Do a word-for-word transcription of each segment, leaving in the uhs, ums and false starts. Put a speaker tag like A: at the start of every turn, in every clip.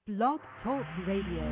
A: Blog Talk Radio.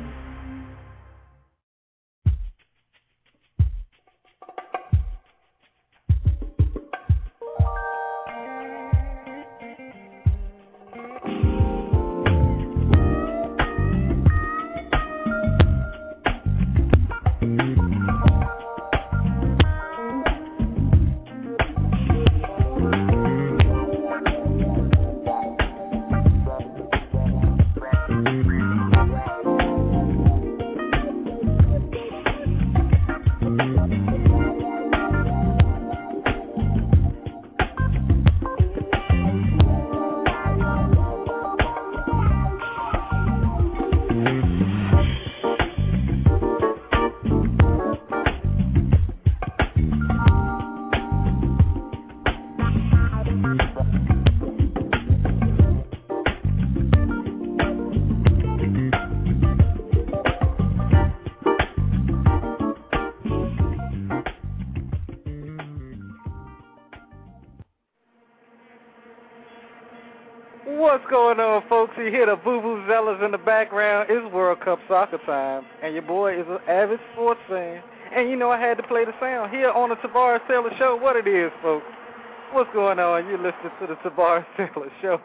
B: What's going on, folks? You hear the Vuvuzelas in the background. It's World Cup soccer time, and your boy is an avid sports fan. And you know I had to play the sound here on the Tavares Taylor Show. What it is, folks? What's going on? You listening to the Tavares Taylor Show.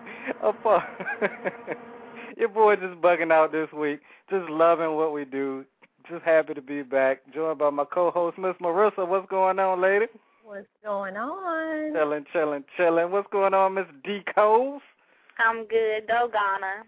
B: Your boy just bugging out this week, just loving what we do, just happy to be back, joined by my co-host, Miss Marissa. What's going on, lady?
C: What's going on?
B: Chilling, chilling, chilling. What's going on, Miss D. Coles?
D: I'm good, Dogana.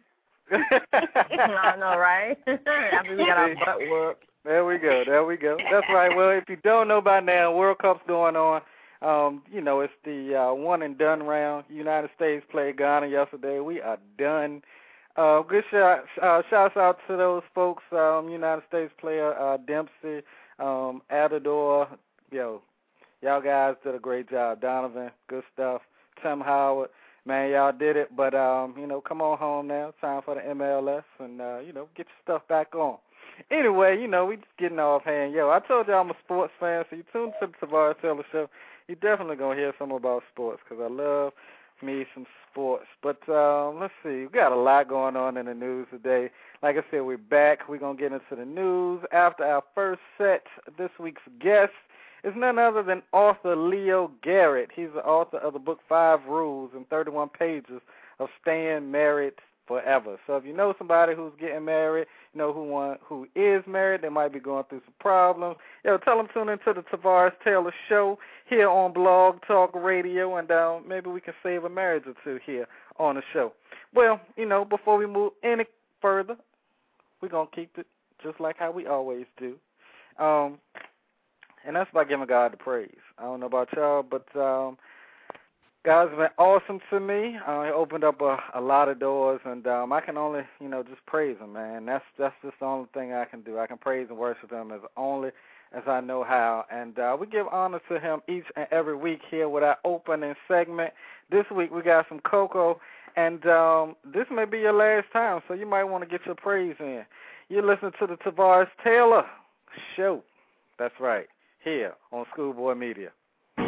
C: I know, right? After we got our butt whooped.
B: There we go, there we go. That's right. Well, if you don't know by now, World Cup's going on. Um, you know, it's the uh, one and done round. United States played Ghana yesterday. We are done. Uh, good shout, uh, shouts out to those folks. Um, United States player uh, Dempsey, um, Adador. Yo, y'all guys did a great job. Donovan, good stuff. Tim Howard. Man, y'all did it, but, um, you know, come on home now. Time for the M L S and, uh, you know, get your stuff back on. Anyway, you know, we just getting off hand. Yo, I told y'all I'm a sports fan, so you tune to the Tavares Taylor Show. You're definitely going to hear some about sports because I love me some sports. But um, let's see. We got a lot going on in the news today. Like I said, we're back. We're going to get into the news after our first set. This week's guest is none other than author Leo Garrett. He's the author of the book Five Rules and thirty-one Pages of Staying Married Forever. So if you know somebody who's getting married, you know who want, who is married, they might be going through some problems, yo, tell them tune into the Tavares Taylor Show here on Blog Talk Radio, and uh, maybe we can save a marriage or two here on the show. Well, you know, before we move any further, we're going to keep it just like how we always do. Um... And that's by giving God the praise. I don't know about y'all, but um, God's been awesome to me. Uh, he opened up a, a lot of doors, and um, I can only, you know, just praise him, man. That's that's just the only thing I can do. I can praise and worship him as only as I know how. And uh, we give honor to him each and every week here with our opening segment. This week we got some Coco, and um, this may be your last time, so you might want to get your praise in. You listen to the Tavares Taylor Show. That's right. Here on Schoolboy Media.
A: Now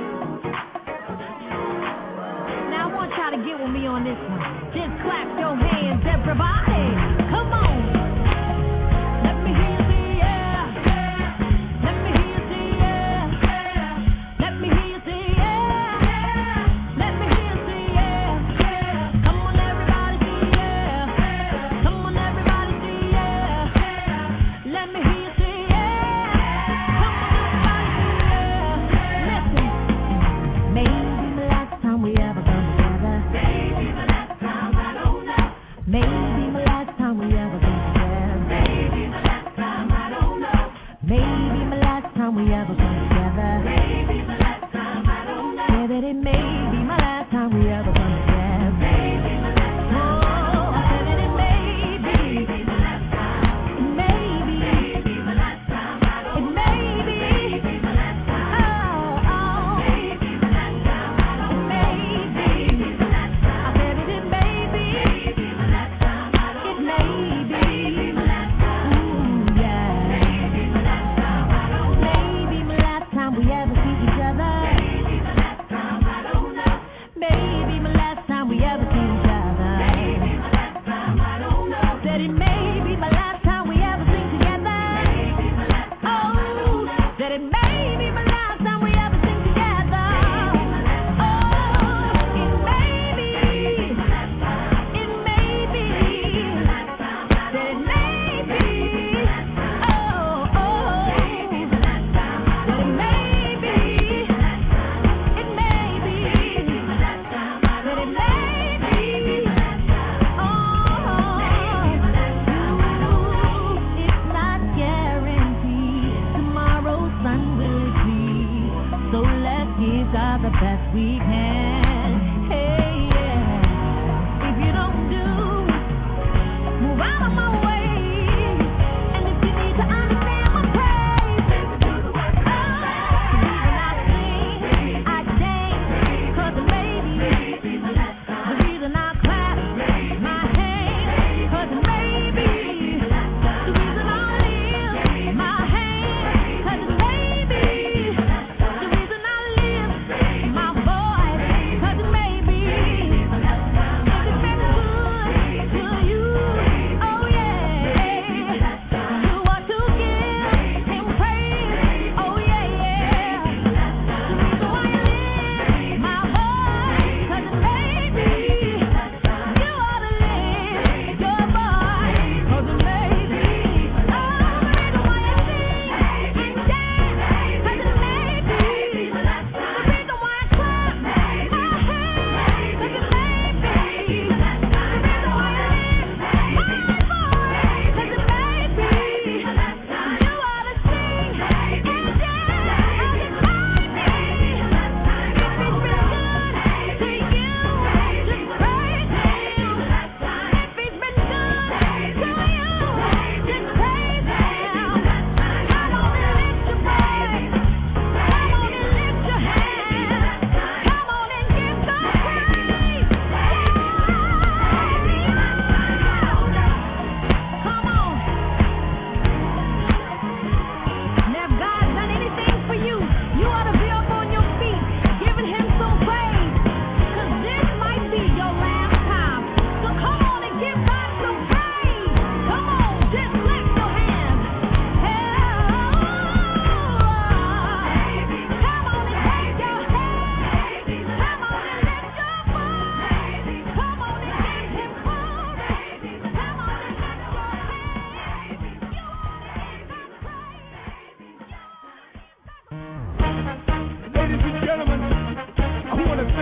A: I want y'all to get with me on this one. Just clap your hands, everybody. Come on. Let me hear you say yeah. Let me hear you say yeah. Let me hear you say yeah. Let me hear you say yeah. Come on, everybody say yeah. Come on, everybody say yeah. Let me hear you say yeah. Maybe the last time we ever come together. Maybe the last time, I don't know. Maybe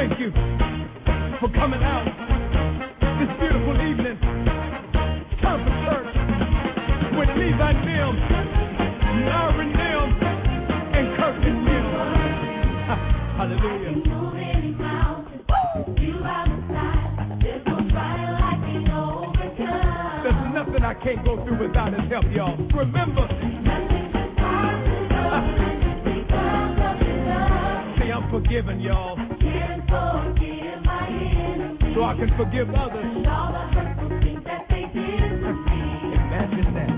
E: thank you for coming out this beautiful evening. It's time for church with Levi Nim, Nara Nim, and Curtis Nim. Hallelujah. There's nothing I can't go through without his help, y'all. Remember, see, I'm forgiven, y'all. So I can forgive others. Imagine that.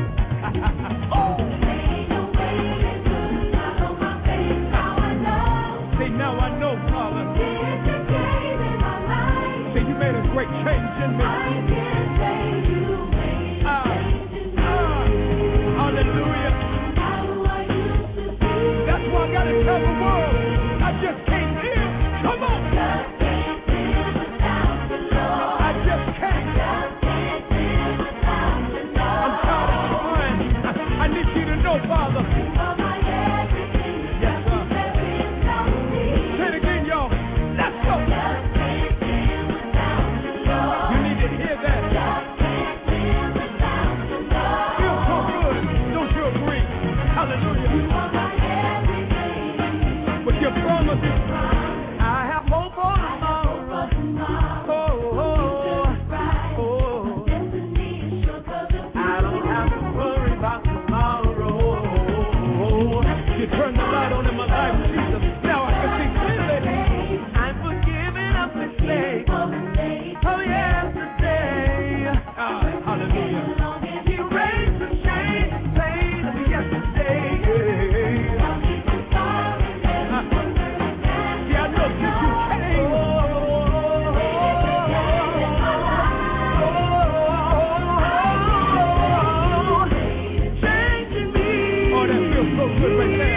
E: Say, now I know, Father. Say, you made a great change in me. Ah, ah, hallelujah. That's why I gotta tell the world. I just can't live. Come on. Father. Yes, sir. Say it again, y'all. Let's go. You need to hear that. Feels so good. Don't you agree? Hallelujah. But your promises, I have hope for tomorrow. Oh, oh, oh, oh. I don't have to worry about tomorrow. You turn the light on in my life, Jesus. Now I can see clearly. I'm forgiven of mistakes. Oh, yesterday. Ah, hallelujah. He raised the shame, pain of yesterday. Ah. Yeah, I know since you came. Changing me. Oh, that feels so good right there.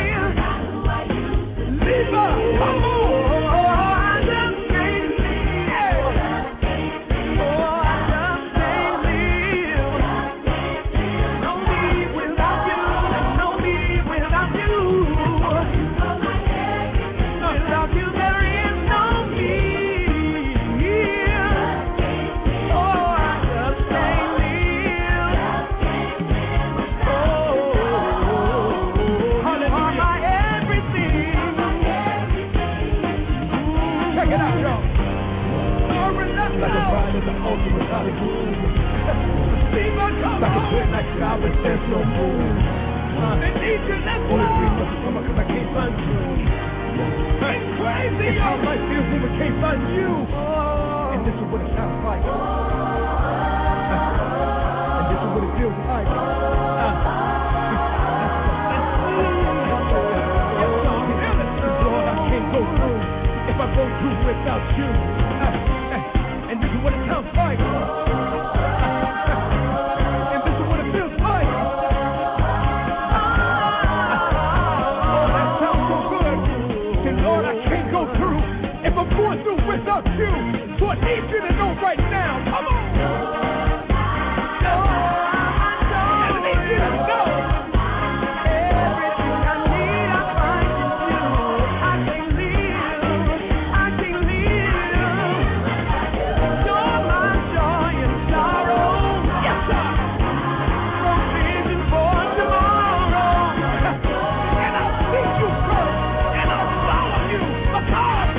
E: There's no moon. They need you, let's go. Only three months come because I can't find you. It's crazy. It's how life feels when we can't find you. Oh. And this is what it sounds like. Oh. And this is what it feels like. Uh. Lord, I can't go through if I go through without you. Uh. And this is what it sounds like. Without you, so I need you to know right now. Come on. No, I need you to know. Everything I need, I find in you. I can't live, I can't live. You're my joy and sorrow. Yes, sir. Provision for tomorrow. And I'll seek you first, and I'll follow you because.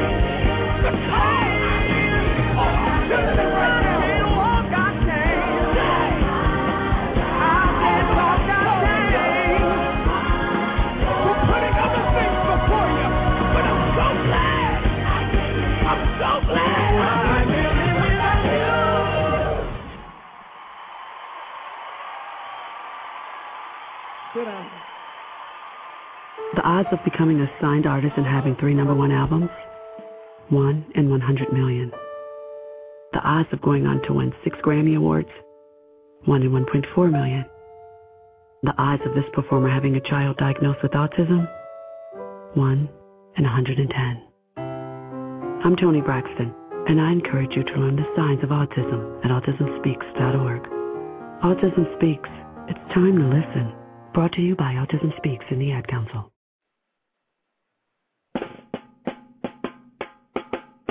F: The odds of becoming a signed artist and having three number one albums? One in one hundred million. The odds of going on to win six Grammy Awards? One in one point four million. The odds of this performer having a child diagnosed with autism? One in one hundred ten. I'm Toni Braxton, and I encourage you to learn the signs of autism at autism speaks dot org. Autism Speaks. It's time to listen. Brought to you by Autism Speaks and the Ad Council.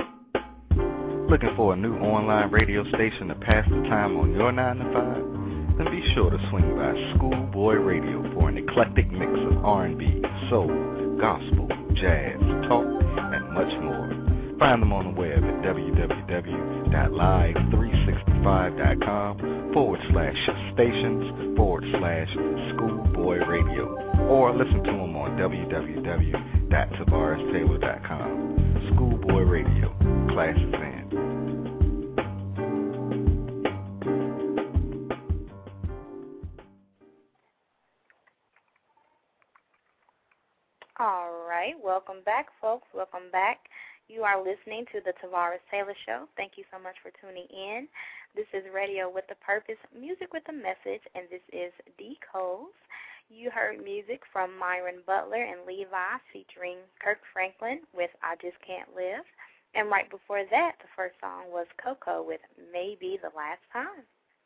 G: Looking for a new online radio station to pass the time on your nine to five? Then be sure to swing by Schoolboy Radio for an eclectic mix of R and B, soul, gospel, jazz, talk, and much more. Find them on the web at www.live three sixty-five.com forward slash stations forward slash Schoolboy Radio, or listen to them on w w w dot tavares taylor dot com. Schoolboy Radio, class is in.
D: All right, welcome back, folks. Welcome back. You are listening to the Tavares Taylor Show. Thank you so much for tuning in. This is Radio with a Purpose, Music with a Message, and this is D. Coles. You heard music from Myron Butler and Levi featuring Kirk Franklin with I Just Can't Live. And right before that, the first song was Coco with Maybe the Last Time.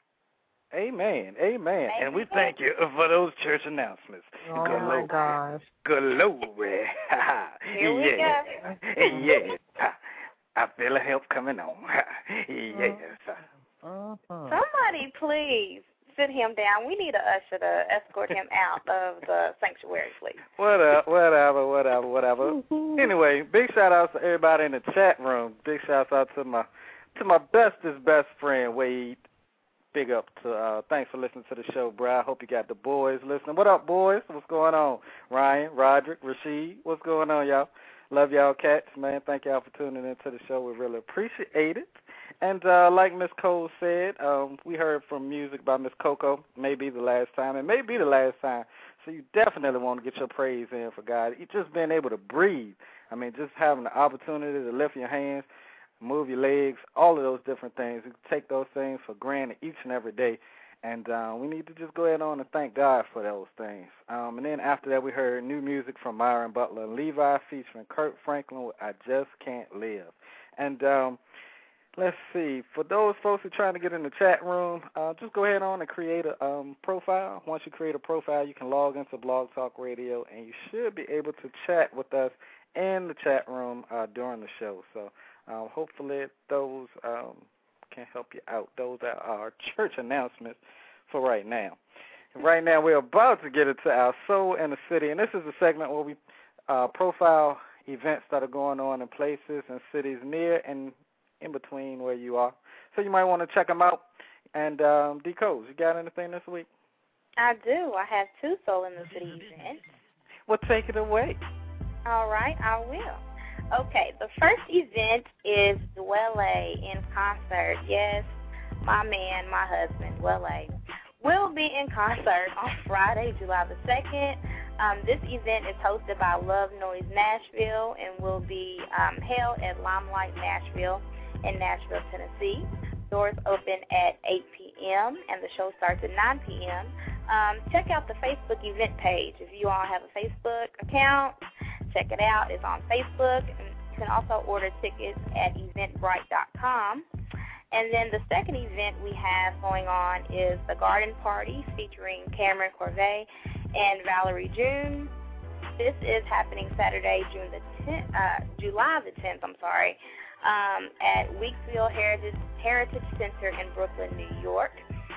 B: Amen, amen. And we thank you for those church announcements.
C: Oh, Glory. My gosh.
B: Glory.
D: Here we
B: yes.
D: go.
B: Yes. I feel a help coming on. Yes.
C: Uh-huh.
D: Somebody please sit him down. We need an usher to escort him out of the sanctuary, please.
B: Whatever, whatever, whatever, whatever. Anyway, big shout outs to everybody in the chat room. Big shout out to my to my bestest best friend, Wade. Big up to, uh, thanks for listening to the show, bro. I hope you got the boys listening. What up, boys? What's going on? Ryan, Roderick, Rasheed, what's going on, y'all? Love y'all cats, man. Thank y'all for tuning into the show. We really appreciate it. And uh, like Miss Cole said, um, we heard from music by Miss Coco, maybe the last time, and maybe the last time. So you definitely want to get your praise in for God. You just being able to breathe. I mean, just having the opportunity to lift your hands, move your legs, all of those different things. We take those things for granted each and every day, and uh, we need to just go ahead on and thank God for those things. Um, and then after that, we heard new music from Myron Butler and Levi featuring Kirk Franklin with I Just Can't Live. And um, let's see, for those folks who are trying to get in the chat room, uh, just go ahead on and create a um, profile. Once you create a profile, you can log into Blog Talk Radio, and you should be able to chat with us in the chat room uh, during the show. So Um, hopefully those um, can help you out. Those are our church announcements for right now. Right now we're about to get into our Soul in the City, and this is a segment where we uh, profile events that are going on in places and cities near and in between where you are. So you might want to check them out. And um, D. Coles, you got anything this week?
D: I do. I have two Soul in the City events.
B: Well, take it away.
D: All right, I will. Okay, the first event is Dwele in concert. Yes, my man, my husband, Dwele, will be in concert on Friday, July the second. Um, this event is hosted by Love Noise Nashville and will be um, held at Limelight Nashville in Nashville, Tennessee. Doors open at eight p.m. and the show starts at nine p.m. Um, check out the Facebook event page. If you all have a Facebook account, check it out. It's on Facebook. And you can also order tickets at eventbrite dot com. And then the second event we have going on is the Garden Party featuring Cameron Corvée and Valerie June. This is happening Saturday, June the tenth, uh, July the tenth. I'm sorry, um, at Weeksville Heritage Heritage Center in Brooklyn, New York.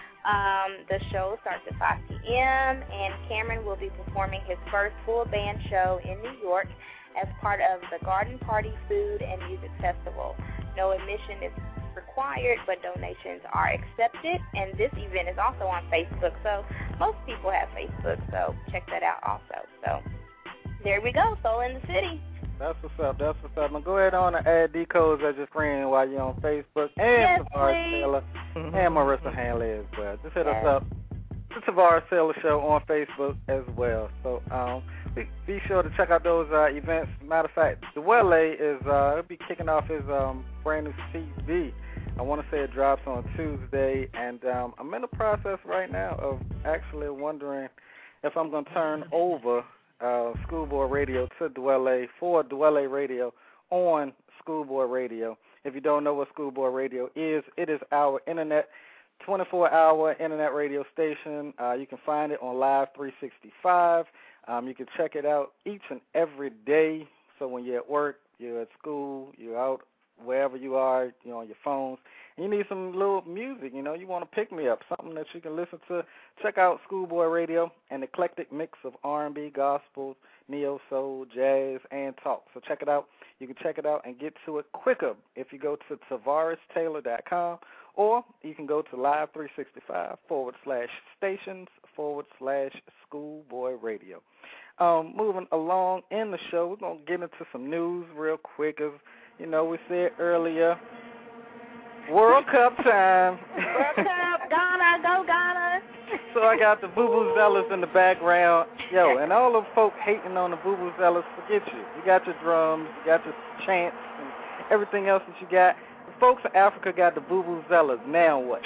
D: Um, the show starts at five p.m. and Cameron will be performing his first full band show in New York as part of the Garden Party Food and Music Festival. No admission is required, but donations are accepted, and this event is also on Facebook, so most people have Facebook, so check that out also. So there we go, Soul in the City.
B: That's what's up, that's what's up. Now go ahead on and add D Codes as your friend while you're on Facebook, and
D: yes,
B: Tavares Taylor and Marissa Hanley as well. Just hit
D: yes.
B: us up, the Tavares Taylor Show on Facebook as well. So um, be, be sure to check out those uh, events. Matter of fact, Dwele is uh, he'll be kicking off his um, brand new C D. I want to say it drops on Tuesday, and um, I'm in the process right now of actually wondering if I'm going to turn over uh, Schoolboy Radio to Dwele for Dwele Radio on Schoolboy Radio. If you don't know what Schoolboy Radio is, it is our internet, twenty-four hour internet radio station. Uh, you can find it on Live three sixty-five. Um, you can check it out each and every day. So when you're at work, you're at school, you're out wherever you are, you know, on your phones, and you need some little music, you know, you want to pick me up, something that you can listen to, check out Schoolboy Radio, an eclectic mix of R and B, gospel, neo-soul, jazz, and talk. So check it out. You can check it out and get to it quicker if you go to tavares taylor dot com, or you can go to live three sixty-five forward slash stations forward slash Schoolboy Radio. Um, moving along in the show, we're going to get into some news real quick. As you know, we said earlier, World Cup time.
C: World Cup, Ghana, go Ghana.
B: So I got the Vuvuzelas in the background. Yo, and all the folk hating on the Vuvuzelas, forget you. You got your drums, you got your chants, and everything else that you got. The folks in Africa got the Vuvuzelas. Now what?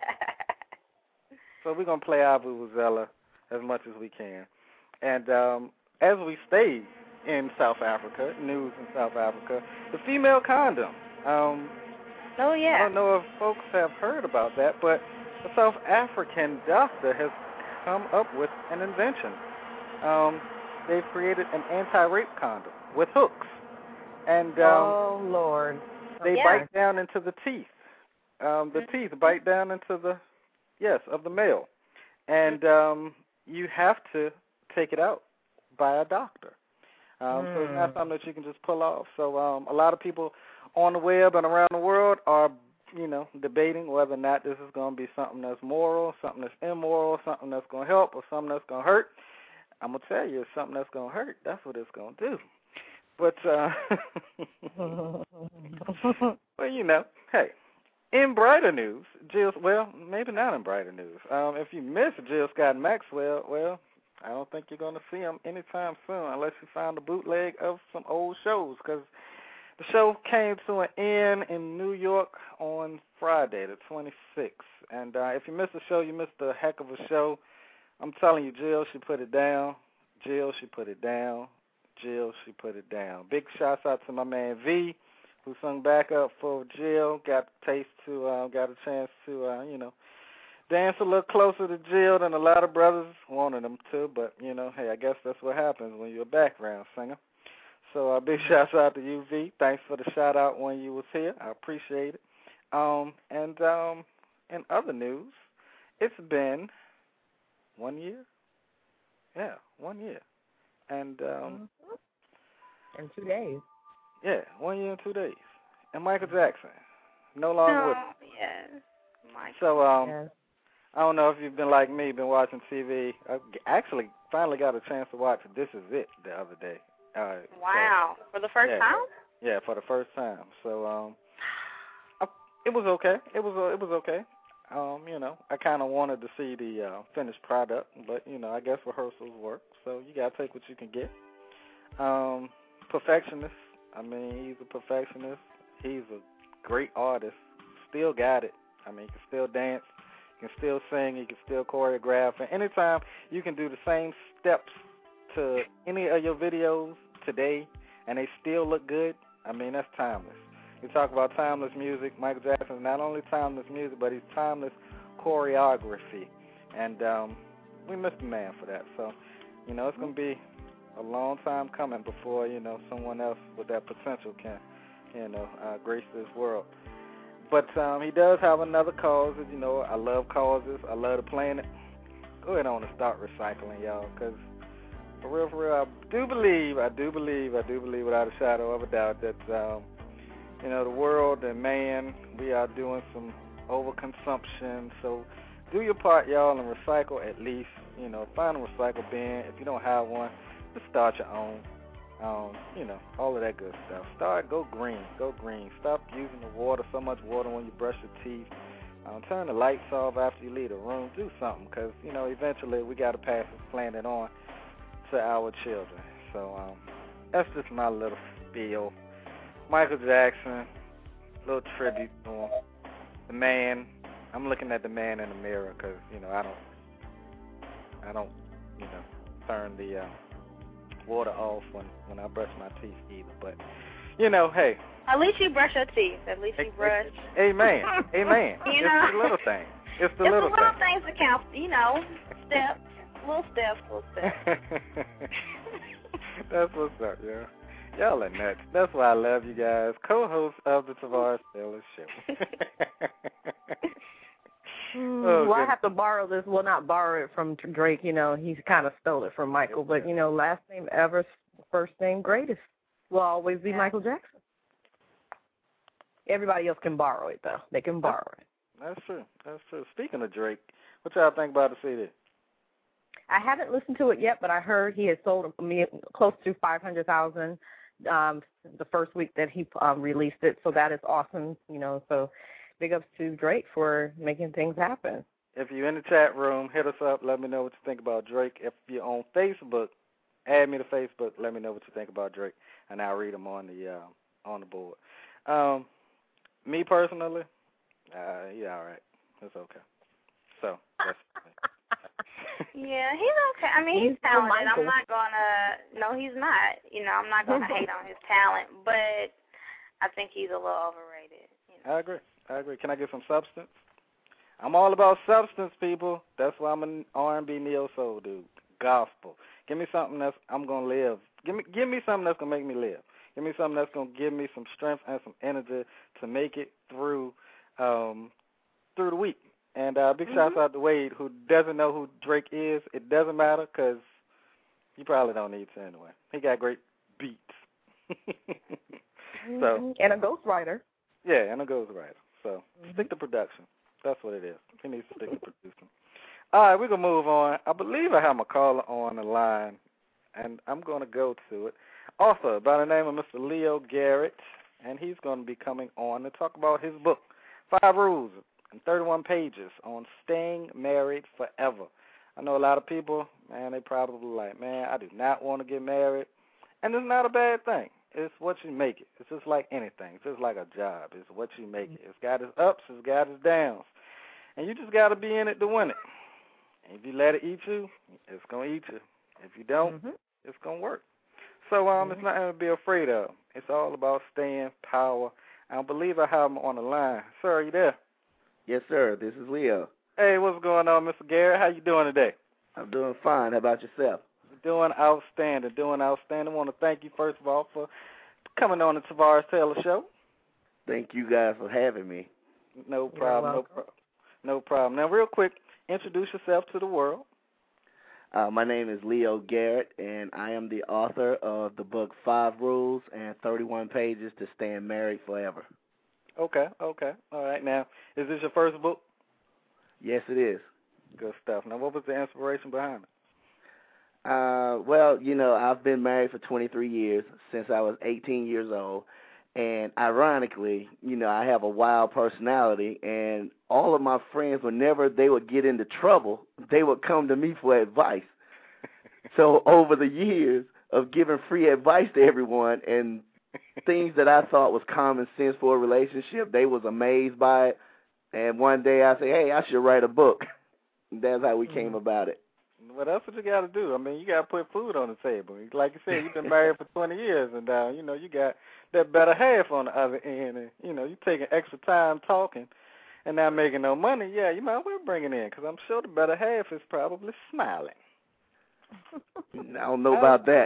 B: So we're going to play our Vuvuzela as much as we can. And um, as we stay in South Africa, news in South Africa, the female condom. Um,
C: oh, yeah.
B: I don't know if folks have heard about that, but a South African doctor has come up with an invention. Um, they've created an anti-rape condom with hooks. And um,
C: oh, Lord.
B: They
C: yeah.
B: bite down into the teeth. Um, the teeth bite down into the, yes, of the male. And um, you have to take it out by a doctor. Um, mm. So it's not something that you can just pull off. So um, a lot of people on the web and around the world are, you know, debating whether or not this is going to be something that's moral, something that's immoral, something that's going to help, or something that's going to hurt. I'm going to tell you, it's something that's going to hurt. That's what it's going to do. But, uh, well, you know, hey, in brighter news, Jill, well, maybe not in brighter news. Um, if you miss Jill Scott Maxwell, well, I don't think you're going to see him anytime soon unless you find a bootleg of some old shows, because the show came to an end in New York on Friday, the twenty-sixth. And uh, if you missed the show, you missed a heck of a show. I'm telling you, Jill, she put it down. Jill, she put it down. Jill, she put it down. Big shouts out to my man V, who sung backup for Jill. Got a taste to, uh, got a chance to, uh, you know, dance a little closer to Jill than a lot of brothers wanted them to. But, you know, hey, I guess that's what happens when you're a background singer. So uh, big shouts out to you, V. Thanks for the shout-out when you was here. I appreciate it. Um, and um, in other news, it's been one year. Yeah, one year. And um,
C: in two days.
B: Yeah, one year and two days. And Michael Jackson, no longer
D: oh,
B: with us.
D: Yes, Michael.
B: So um,
C: yes.
B: I don't know if you've been like me, been watching T V. I actually finally got a chance to watch This Is It the other day. Uh,
D: wow,
B: so,
D: for the first
B: yeah,
D: time?
B: Yeah, for the first time. So um, I, it was okay. It was uh, it was okay. Um, you know, I kind of wanted to see the uh, finished product, but you know, I guess rehearsals work. So you gotta take what you can get. Um, perfectionist. I mean, he's a perfectionist. He's a great artist. Still got it. I mean, he can still dance. He can still sing. He can still choreograph. And anytime you can do the same steps to any of your videos today and they still look good, I mean, that's timeless. You talk about timeless music. Michael Jackson is not only timeless music, but he's timeless choreography. And um, we miss the man for that. So, you know, it's going to be a long time coming before, you know, someone else with that potential can, you know, uh, grace this world. But um, he does have another cause. You know, I love causes. I love the planet. Go ahead on and start recycling, y'all, because for real, for real, I do believe, I do believe, I do believe without a shadow of a doubt that, um, you know, the world and man, we are doing some overconsumption. So do your part, y'all, and recycle at least. You know, find a recycle bin. If you don't have one, just start your own. Um, you know, all of that good stuff. Start, go green, go green. Stop using the water, so much water when you brush your teeth. Um, turn the lights off after you leave the room. Do something, because, you know, eventually we got to pass this planet on to our children. So um, that's just my little spiel. Michael Jackson, little tribute to him. The man, I'm looking at the man in the mirror because, you know, I don't, I don't, you know, turn the uh, water off when, when I brush my teeth either. But, you know, hey.
D: At least you brush your teeth. At least you brush.
B: Amen. Amen.
D: You
B: it's
D: know?
B: the little things. It's the
D: it's
B: little,
D: the little
B: things.
D: things that count, you know, steps, little steps, little steps.
B: That's what's up, yeah. Y'all are nuts. That's why I love you guys. Co-host of the Tavares Taylor Show.
C: Mm,
B: Oh,
C: well, I
B: goodness.
C: have to borrow this. Well, not borrow it from Drake. You know, he's kind of stole it from Michael. But, you know, last name ever, first name greatest will always be
D: Yeah.
C: Michael Jackson. Everybody else can borrow it, though. They can borrow it.
B: That's true. That's true. Speaking of Drake, what y'all think about the C D?
C: I haven't listened to it yet, but I heard he had sold me close to five hundred thousand um, the first week that he um, released it. So that is awesome, you know. So big ups to Drake for making things happen.
B: If you're in the chat room, hit us up. Let me know what you think about Drake. If you're on Facebook, add me to Facebook. Let me know what you think about Drake, and I'll read them on the uh, on the board. Um, me personally, uh, yeah, all right, it's okay. So that's
D: Yeah, he's okay. I mean, he's,
C: He's
D: talented.
C: Michael.
D: I'm not gonna. No, he's not. You know, I'm not gonna hate on his talent, but I think he's a little overrated. You know?
B: I agree. I agree. Can I get some substance? I'm all about substance, people. That's why I'm an R and B neo soul dude. Gospel. Give me something that's I'm gonna live. Give me, give me something that's gonna make me live. Give me something that's gonna give me some strength and some energy to make it through, um, through the week. And uh, big mm-hmm. shouts out to Wade, who doesn't know who Drake is. It doesn't matter because you probably don't need to anyway. He got great beats.
C: Mm-hmm.
B: So
C: and a ghostwriter.
B: Yeah, and a ghostwriter. So
C: mm-hmm.
B: stick to production. That's what it is. He needs to stick to producing. All right, we're going to move on. I believe I have my caller on the line, and I'm going to go to it. Author by the name of Mister Leo Garrett, and he's going to be coming on to talk about his book, Five Rules and thirty-one Pages on Staying Married Forever. I know a lot of people, man, they probably like, man, I do not want to get married, and it's not a bad thing. It's what you make it. It's just like anything. It's just like a job. It's what you make it. It's got its ups. It's got its downs. And you just got to be in it to win it. And if you let it eat you, it's going to eat you. If you don't, mm-hmm. it's going to work. So um, mm-hmm. it's nothing to be afraid of. It's all about staying power. I believe I have him on the line. Sir, are you there?
H: Yes, sir. This is Leo.
B: Hey, what's going on, Mister Garrett? How you doing today?
H: I'm doing fine. How about yourself?
B: Doing outstanding, doing outstanding. I want to thank you, first of all, for coming on the Tavares Taylor Show.
H: Thank you guys for having me.
B: No problem, no problem. No problem. Now, real quick, introduce yourself to the world.
H: Uh, my name is Leo Garrett, and I am the author of the book Five Rules and thirty-one Pages to Staying Married Forever.
B: Okay, okay. All right. Now, is this your first book?
H: Yes, it is.
B: Good stuff. Now, what was the inspiration behind it?
H: Uh, well, you know, I've been married for twenty-three years, since I was eighteen years old, and ironically, you know, I have a wild personality, and all of my friends, whenever they would get into trouble, they would come to me for advice. So over the years of giving free advice to everyone and things that I thought was common sense for a relationship, they was amazed by it, and one day I said, hey, I should write a book. That's how we came mm-hmm. about it.
B: Well, that's what you got to do. I mean, you got to put food on the table. Like you said, you've been married for twenty years, and, uh, you know, you got that better half on the other end. And, you know, you're taking extra time talking and not making no money. Yeah, you might as well bring it in, because I'm sure the better half is probably smiling.
H: I don't know about that.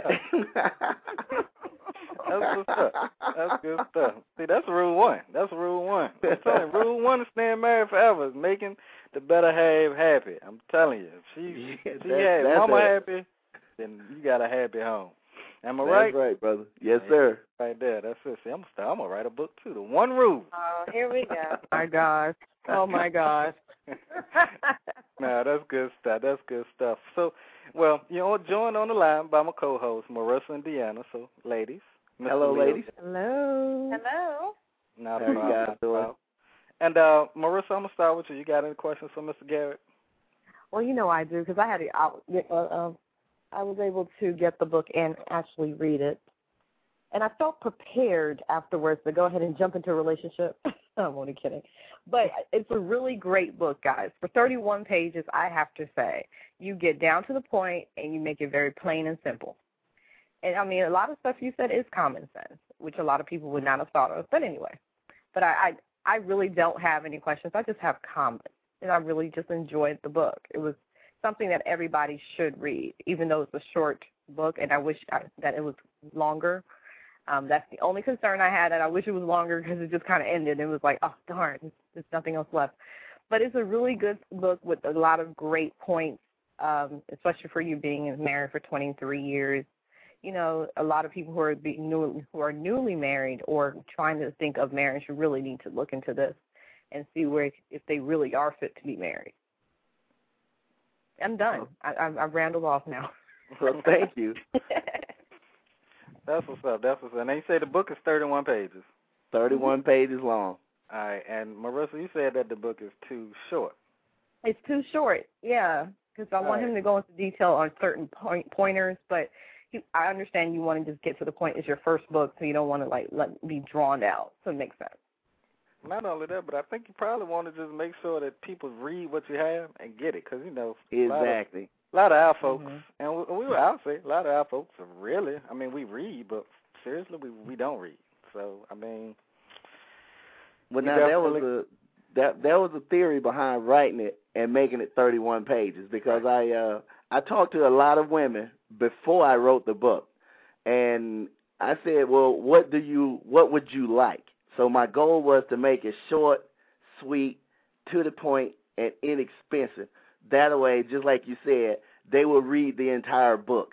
B: That's what's up. That's good stuff. See, that's rule one. That's rule one. I'm telling you, rule one of staying married forever is making the better half happy. I'm telling you. If she,
H: yeah,
B: she
H: that,
B: had mama
H: it.
B: happy, then you got a happy home. Am I
H: that's
B: right?
H: That's right, brother. Yes, sir.
B: Right there. That's it. See, I'm gonna, I'm gonna write a book too. The one rule.
D: Oh, here we go.
C: Oh my gosh. Oh my gosh.
B: No, that's good stuff. That's good stuff. So, well, you know, joined on the line by my co-host Marissa and Deanna. So, ladies. Mister
H: Hello,
B: Leo.
H: ladies.
C: Hello.
D: Hello.
B: Not
H: How you guys doing?
B: And uh, Marissa, I'm gonna start with you. You got any questions for Mister Garrett?
C: Well, you know I do, because I had a, I, uh, uh, I was able to get the book and actually read it, and I felt prepared afterwards to go ahead and jump into a relationship. I'm only kidding, but it's a really great book, guys. For thirty-one pages, I have to say, you get down to the point and you make it very plain and simple. And I mean, a lot of stuff you said is common sense, which a lot of people would not have thought of. But anyway, but I, I, I really don't have any questions. I just have comments, and I really just enjoyed the book. It was something that everybody should read, even though it's a short book, and I wish I, that it was longer. Um, that's the only concern I had, and I wish it was longer because it just kind of ended. It was like, oh, darn, there's nothing else left. But it's a really good book with a lot of great points, um, especially for you being married for twenty-three years. You know, a lot of people who are being new, who are newly married or trying to think of marriage really need to look into this and see where if they really are fit to be married. I'm done. I, I've, I've rambled off now.
H: Well, thank you.
B: That's what's up. That's what's up. And they say the book is thirty-one pages.
H: thirty-one pages long.
B: All right. And Marissa, you said that the book is too short.
C: It's too short, yeah, because I
B: All
C: want
B: right.
C: him to go into detail on certain point, pointers, but he, I understand you want to just get to the point. It's your first book, so you don't want to, like, let be drawn out. So it makes sense.
B: Not only that, but I think you probably want to just make sure that people read what you have and get it, because, you know,
H: Exactly.
B: a lot of, a lot of our folks,
C: Mm-hmm.
B: and we, we I'll say, a lot of our folks are really, I mean, we read, but seriously, we we don't read. So, I mean,
H: Well,
B: you
H: now that was
B: definitely-
H: a that that was a theory behind writing it and making it thirty-one pages, because I uh I talked to a lot of women before I wrote the book, and I said, well, what do you what would you like? So my goal was to make it short, sweet, to the point, and inexpensive. That way, just like you said, they will read the entire book.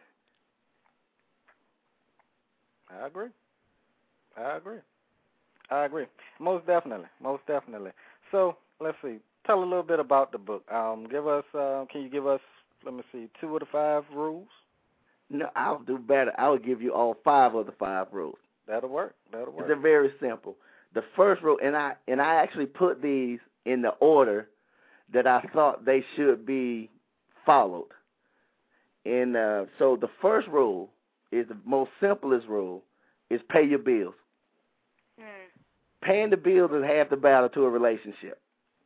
B: I agree. I agree. I agree. Most definitely. Most definitely. So, let's see. Tell a little bit about the book. Um, give us, uh, can you give us, let me see, two of the five rules?
H: No, I'll do better. I'll give you all five of the five rules.
B: That'll work. That'll work.
H: They're very simple. The first rule, and I and I actually put these in the order that I thought they should be followed. And uh, so the first rule is the most simplest rule, is pay your bills.
D: Mm.
H: Paying the bills is half the battle to a relationship.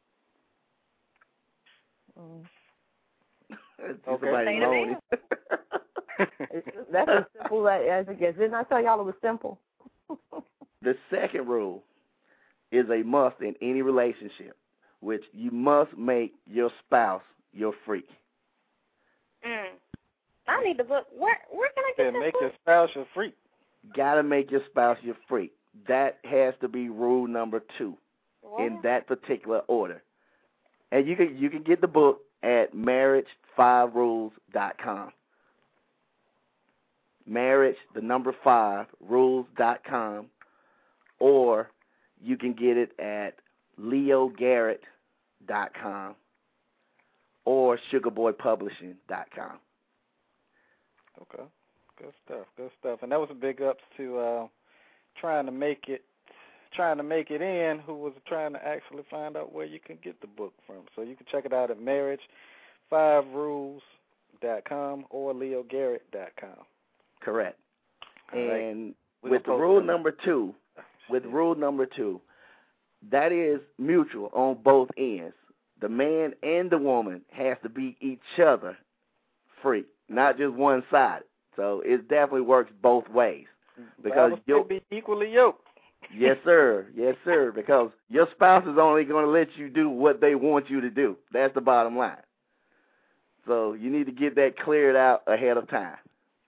C: Mm.
H: Somebody
C: Pay the
H: moaning.
C: That's as simple as it gets. Didn't I tell y'all it was simple?
H: The second rule is a must in any relationship, which you must make your spouse your freak.
D: Mm. I need the book. Where where can I get
B: Yeah,
D: this
B: make
D: book?
B: your spouse your freak.
H: Gotta make your spouse your freak. That has to be rule number two in
D: What?
H: that particular order. And you can you can get the book at marriage five rules dot com. Marriage, the number five, rules dot com, or you can get it at leo garrett dot com or sugar boy publishing dot com.
B: Okay. Good stuff. Good stuff. And that was a big ups to uh, trying to make it, trying to make it in, who was trying to actually find out where you can get the book from. So you can check it out at marriage five rules dot com or leo garrett dot com.
H: Correct.
B: All right.
H: And
B: We
H: with
B: gonna post
H: rule
B: it.
H: number two, with rule number two, that is mutual on both ends. The man and the woman has to be each other free, not just one sided. So it definitely works both ways. Because
B: Bible
H: you'll
B: say be equally yoked.
H: Yes, sir. Yes, sir. Because your spouse is only going to let you do what they want you to do. That's the bottom line. So you need to get that cleared out ahead of time.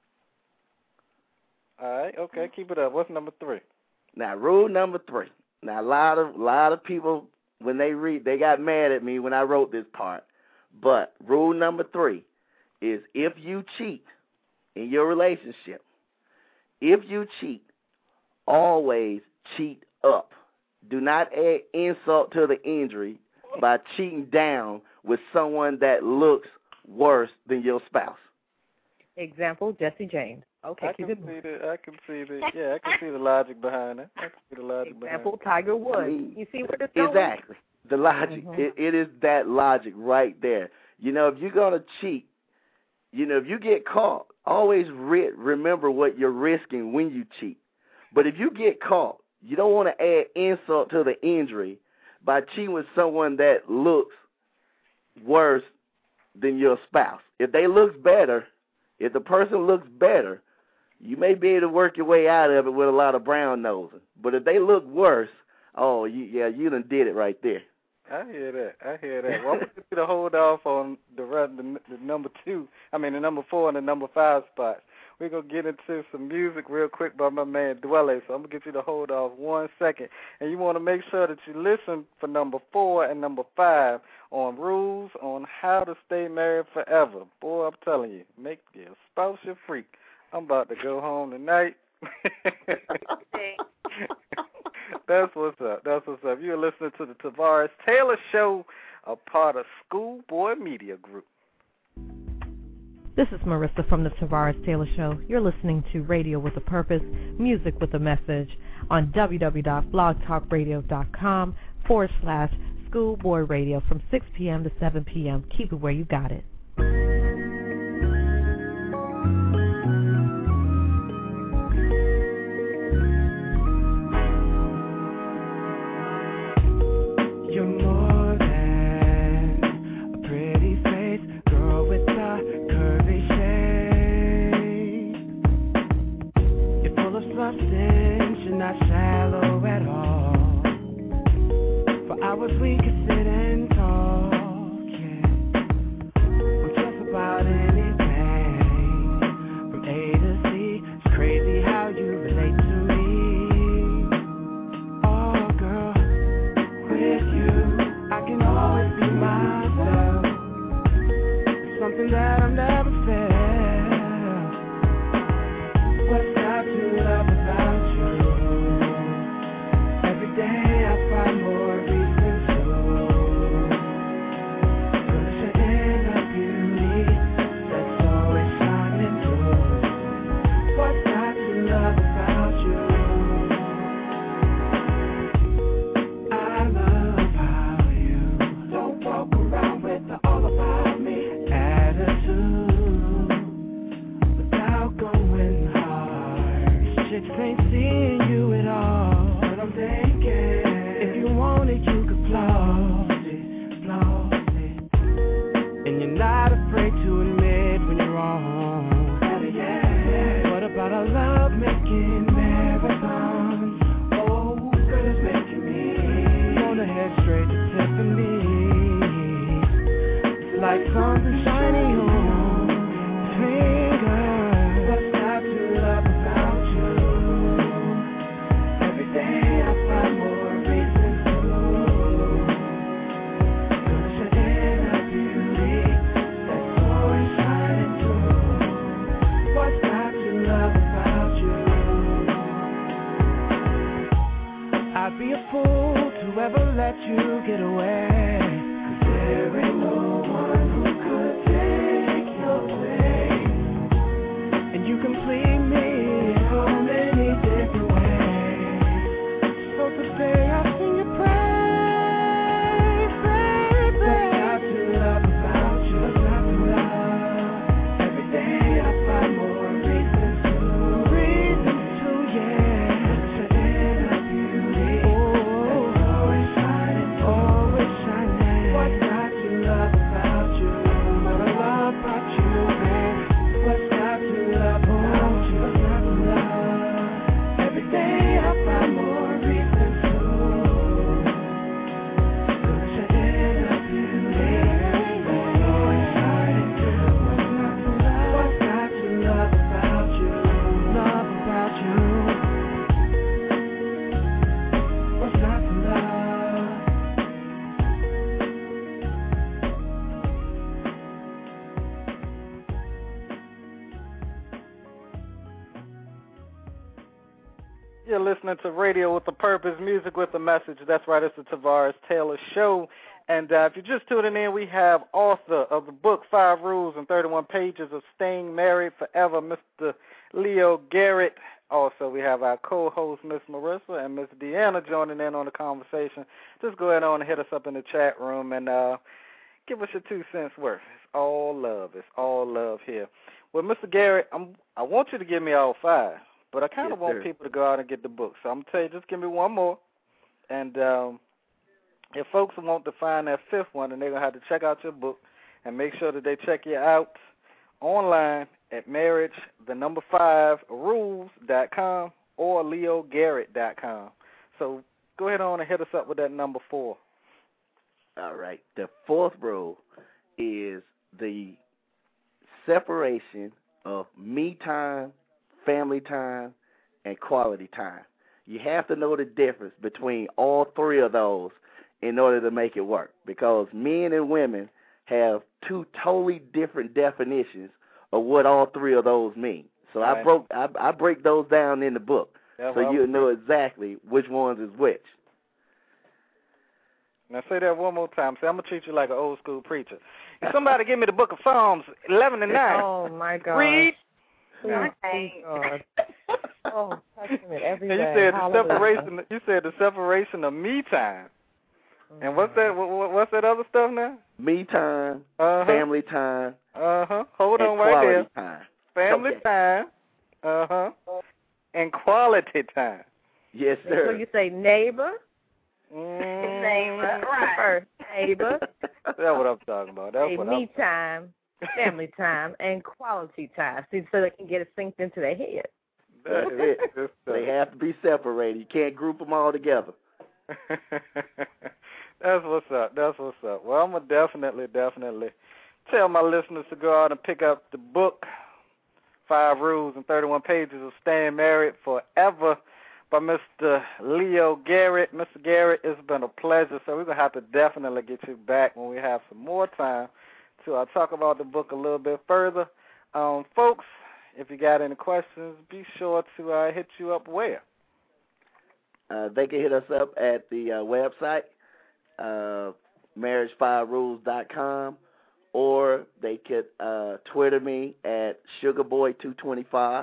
B: All right. Okay. Keep it up. What's number three?
H: Now, rule number three. Now, a lot of lot of people, when they read, they got mad at me when I wrote this part. But rule number three is if you cheat in your relationship, if you cheat, always cheat up. Do not add insult to the injury by cheating down with someone that looks worse than your spouse.
C: Example, Jesse James. Okay,
B: I
C: keep
B: can
C: it
B: see
C: moving.
B: the. I can see the. Yeah, I can see the logic behind it. I can see the logic
C: Example,
B: behind
C: Tiger Woods.
H: I mean,
C: You see where this going?
H: Exactly. The logic.
C: Mhm.
H: It, it is that logic right there. You know, if you're going to cheat, you know, if you get caught, always re- remember what you're risking when you cheat. But if you get caught, you don't want to add insult to the injury by cheating with someone that looks worse than your spouse. If they look better, if the person looks better, you may be able to work your way out of it with a lot of brown nosing. But if they look worse, oh, you, yeah, you done did it right there.
B: I hear that. I hear that. Well, I'm going to hold off on the, run- the the number two. I mean, the number four and the number five spots. we're going to get into some music real quick by my man Dwelle. So I'm going to get you to hold off one second. And you want to make sure that you listen for number four and number five on rules on how to stay married forever. Boy, I'm telling you, make your spouse your freak. I'm about to go home tonight. That's what's up. That's what's up. You're listening to the Tavares Taylor Show, a part of Schoolboy Media Group.
I: This is Marissa from the Tavares Taylor Show. You're listening to Radio with a Purpose, Music with a Message on www.blogtalkradio.com forward slash Schoolboy Radio from six p.m. to seven p.m. Keep it where you got it.
E: You're more than a pretty face, girl with a curvy shape. You're full of substance, you're not shallow at all. For hours we could sit and talk, yeah. I'm just about anything from A to Z. It's crazy how you relate to me. Oh, girl, with you I can always be myself. It's something that I've never felt. What's not to love about you? Every day I find more reasons to. Cause you're in a beauty that's always shining through. What's not to love about you? I love how you don't walk around with the all about me attitude without going hard. Chicks ain't seeing you at all, but I'm thinking if you want it, you could floss it, floss it. And you're not afraid to admit when you're wrong. Better yet, what about our love making marathons? Oh, girl, it's making me wanna head straight to Tiffany's. It's like something shiny on your finger. What's not to love about you? Every day I find more reasons to. Cause you're in a beauty that's always shining through. What's not to love about you? I'd be a fool to ever let you get away. Cause there ain't no one who could take your place. And you complete me in so many different ways. So today I sing your praise, baby. What's not to love about you? What's not to love? Every day I find more reasons to. Reasons to, yeah. Cause you're in a beauty that's always shining, always shining. What's not to love about you? What I love about you, baby. What's not to love about you? What's not to love? Every day I find more reasons to. Cause you're in a beauty that's always shining through. What's not to love? What's not to love about you? Love about you. What's not to love?
B: You're listening to Radio with a Purpose, Music with a Message. That's right, it's the Tavares Taylor Show. And uh, if you're just tuning in, we have author of the book, Five Rules and thirty-one Pages of Staying Married Forever, Mister Leo Garrett. Also, we have our co-host, Miss Marissa, and Miss Deanna joining in on the conversation. Just go ahead on and hit us up in the chat room and uh, give us your two cents worth. It's all love. It's all love here. Well, Mister Garrett, I'm, I want you to give me all five, but I kind of
H: Yes,
B: want
H: sir.
B: people to go out and get the book. So I'm going to tell you, just give me one more. And um, if folks want to find that fifth one, then they're going to have to check out your book and make sure that they check you out online at marriage, the number five, rules dot com or leo garrett dot com. So go ahead on and hit us up with that number four.
H: All right. The fourth rule is the separation of me time family time, and quality time. You have to know the difference between all three of those in order to make it work, because men and women have two totally different definitions of what all three of those mean. So right. I broke I, I break those down in the book, yeah, so well, you'll know exactly which ones is which.
B: Now say that one more time. Say, I'm gonna treat you like an old school preacher. If somebody give me the book of Psalms eleven and nine.
C: Oh my God.
B: Read.
C: Okay. God. Oh, touching it every
B: and
C: day.
B: You said
C: Hallelujah.
B: the separation. You said the separation of me time. Mm-hmm. And what's that? What, what's that other stuff now?
H: Me time,
B: uh-huh.
H: family time.
B: Uh huh. Hold
H: and
B: on right there.
H: Time.
B: Family
H: okay.
B: time. Uh huh. And quality time.
H: Yes, sir.
C: So you say neighbor.
B: Mm.
C: Neighbor, right? First neighbor.
B: That's what I'm talking about. That's
C: hey,
B: what
C: me
B: I'm
C: time, family time, and quality time. See, so they can get it synced into their head.
B: That's
H: it. They have to be separated. You can't group them all together.
B: That's what's up. That's what's up. Well, I'm gonna definitely, definitely tell my listeners to go out and pick up the book, Five Rules and thirty-one Pages of Staying Married Forever, by Mister Leo Garrett. Mister Garrett, it's been a pleasure. So we're gonna have to definitely get you back when we have some more time to uh, talk about the book a little bit further. Um, folks, if you got any questions, be sure to uh, hit you up where?
H: Uh, they can hit us up at the uh, website, uh, marriage five rules dot com, or they could uh, Twitter me at sugar boy two twenty-five.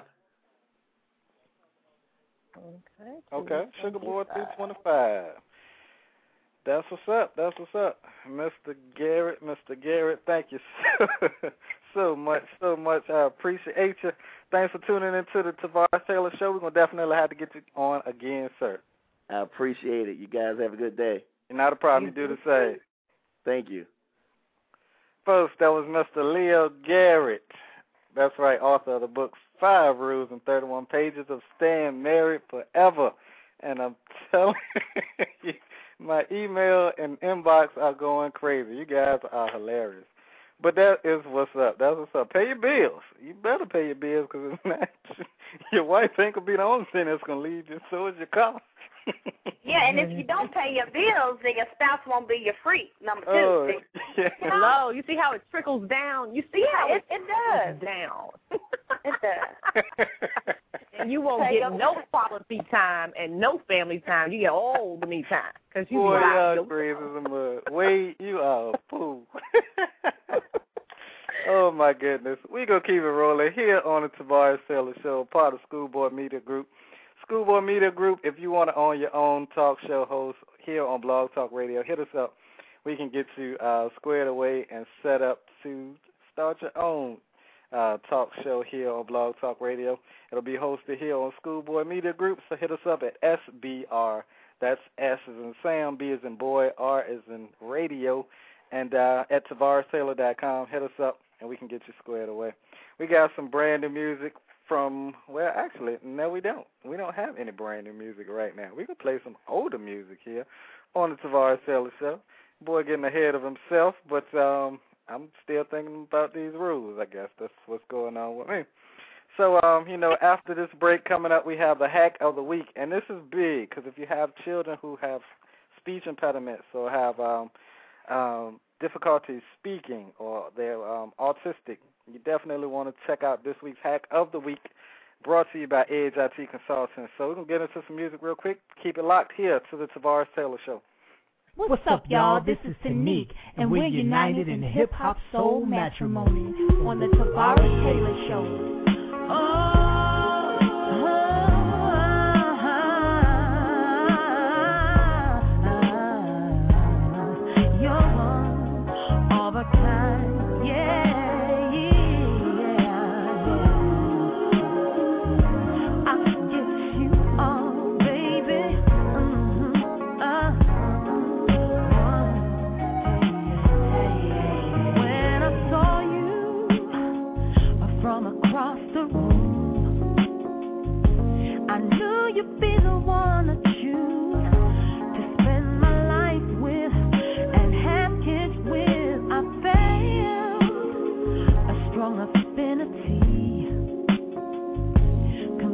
C: Okay.
B: Okay, Sugar Boy two twenty-five. That's what's up. That's what's up. Mister Garrett, Mister Garrett, thank you so, so much, so much. I appreciate you. Thanks for tuning into the Tavares Taylor Show. We're going to definitely have to get you on again, sir.
H: I appreciate it. You guys have a good day.
B: Not a problem. You do the same.
H: Thank you.
B: Folks, that was Mister Leo Garrett. That's right, author of the book Five Rules and thirty-one Pages of Staying Married Forever. And I'm telling you, my email and inbox are going crazy. You guys are hilarious. But that is what's up. That's what's up. Pay your bills. You better pay your bills, because if not, your wife ain't going to be the only thing that's going to leave you. So is your car.
D: Yeah, and if you don't pay your bills, then your spouse won't be your freak. Number two.
B: Oh, yeah.
C: Hello, you see how it trickles down? You see
D: yeah,
C: how
D: it, it does.
C: down.
D: It does.
C: And you won't
D: Pay
C: get
D: your-
C: no quality time and no family time. You get all the me time. Cause you
B: Boy,
C: be
B: y'all
C: like,
B: crazy as a mud. Wade, you are a fool. Oh, my goodness. We're going to keep it rolling here on the Tavares Taylor Show, part of Schoolboy Media Group. Schoolboy Media Group, if you want to own your own talk show host here on Blog Talk Radio, hit us up. We can get you uh, squared away and set up to start your own uh, talk show here on Blog Talk Radio. It'll be hosted here on Schoolboy Media Group, so hit us up at S B R. That's S as in Sam, B as in boy, R as in radio, and uh, at Tavares Taylor dot com. Hit us up, and we can get you squared away. We got some brand new music from, well, actually, no, we don't. We don't have any brand new music right now. We can play some older music here on the Tavares Taylor Show. Boy getting ahead of himself, but um, I'm still thinking about these rules, I guess. That's what's going on with me. So, um, you know, after this break coming up, we have the hack of the week. And this is big, because if you have children who have speech impediments or have um, um, difficulty speaking, or they're um, autistic, you definitely want to check out this week's Hack of the Week, brought to you by Edge I T Consultants. So we're going to get into some music real quick. Keep it locked here to the Tavares Taylor Show.
A: What's up, y'all? This is Tanique, and we're united in hip-hop soul matrimony on the Tavares Taylor Show. Oh. You'd be the one to choose to spend my life with and have kids with. I felt a strong affinity,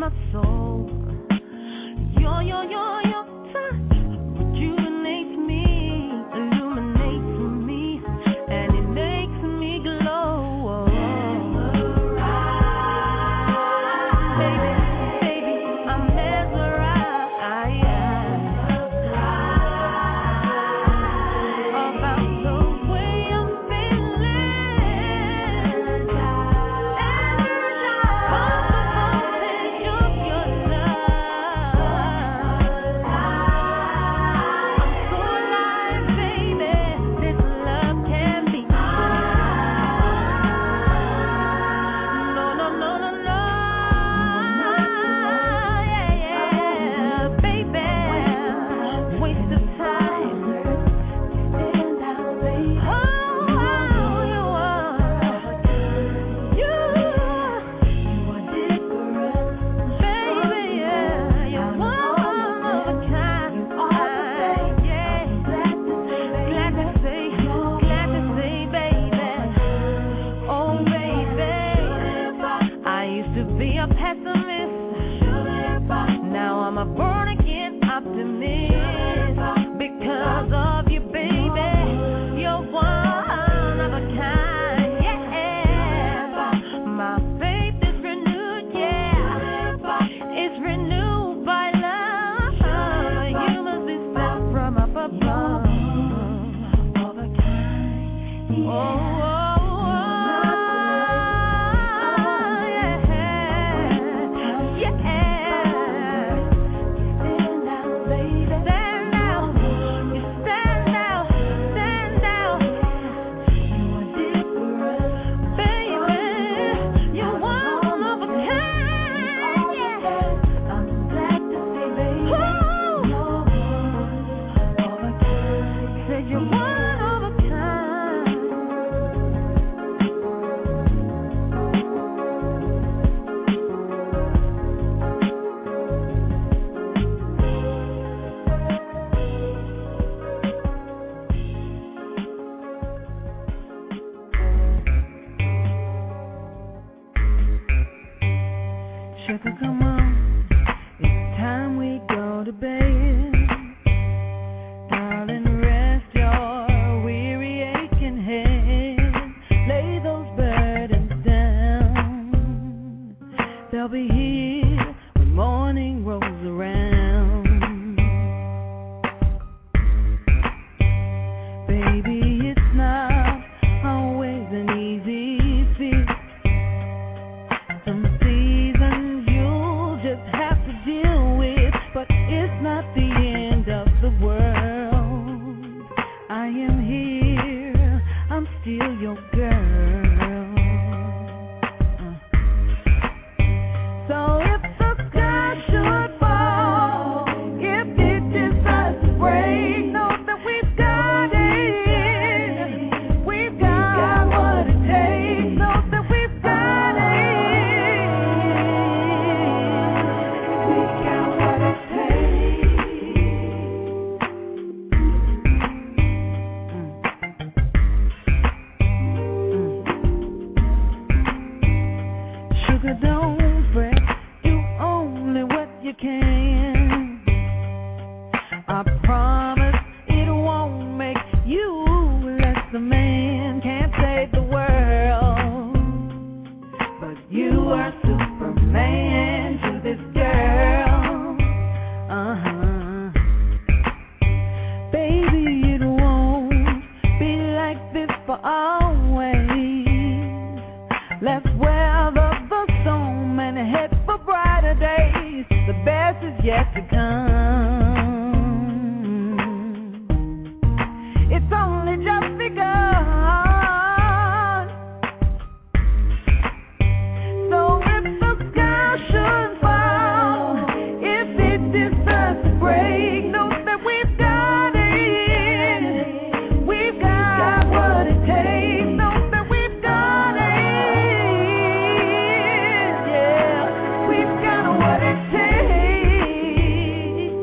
A: my soul. Your, your, your, your touch rejuvenates me, illuminates me, and it makes me glow. Baby, baby, I'm mesmerized about the way I'm feeling. Sugar, come on, it's time we go to bed. Darling, rest your weary, aching head. Lay those burdens down. They'll be here when morning rolls around. Baby, it's not always an easy fix. Some seasons you'll just have to deal with, but it's not the end of the world. I am here, I'm still your girl. Uh. So if the sky should fall, if it decides to break, know that we've got it. We've got what it takes, know that we've got it. We've got what it takes. Sugar, don't fret, do only what you can. I promise it won't make you less a man. Can't save the world, but you are Superman to this girl. Uh-huh. Baby, it won't be like this for always. Let's weather the storm and head for brighter days. The best is yet to come. It's only just begun. So if the sky should fall, if it decides to break, know that we've got it. We've got what it takes, know that we've got it. Yeah, we've got what it takes.